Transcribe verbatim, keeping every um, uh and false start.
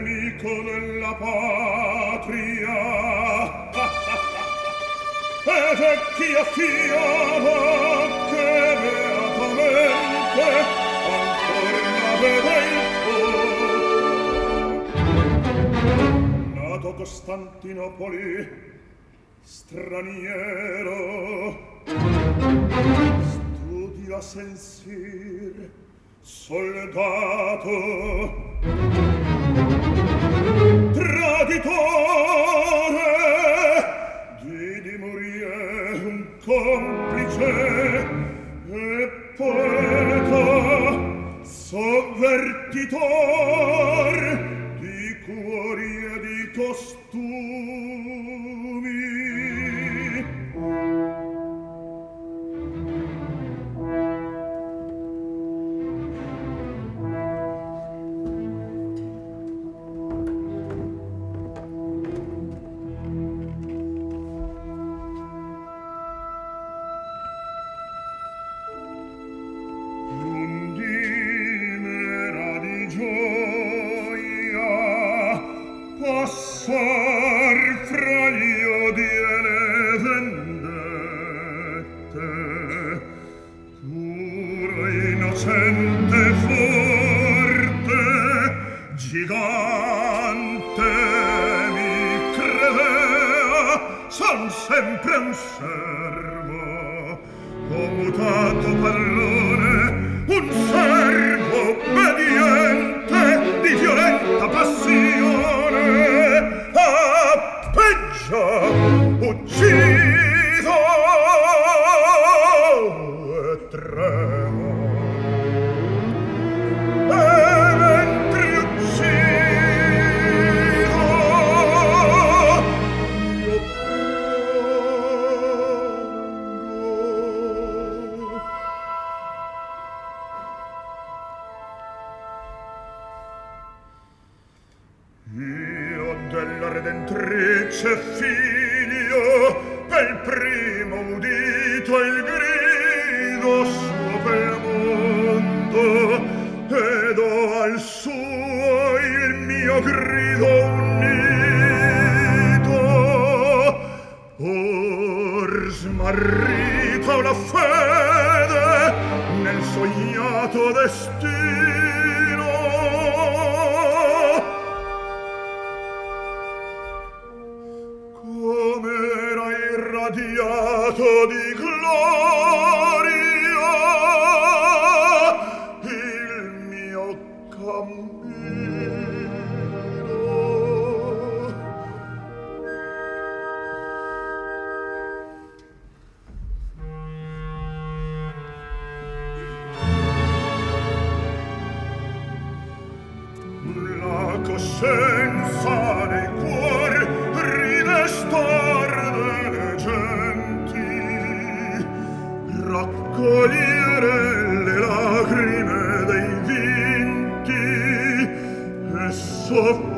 nemico della patria. Ed è chi affiava che beatamente ancora la vede il fuoco. Nato a Costantinopoli, straniero, studia sensir, soldato, traditore, di morire un complice e poeta, sovvertitor di cuori e di costumi. Passar fra gli odi e le vendette, puro, innocente, forte, gigante mi credea, son sempre un servo, ho mutato parlone, un servo obbediente di violenta passione. Ucciso e tremo, e mentre ucciso io piango. Io della Redentrice figlio, pel primo udito il grido suo pel mondo, ed ho al suo il mio grido unito. Or smarrita la fede nel sognato destino, com'era irradiato di gloria il mio cammino. La coscienza nel cuore ridestar delle genti, raccogliere le lacrime dei vinti e soffrire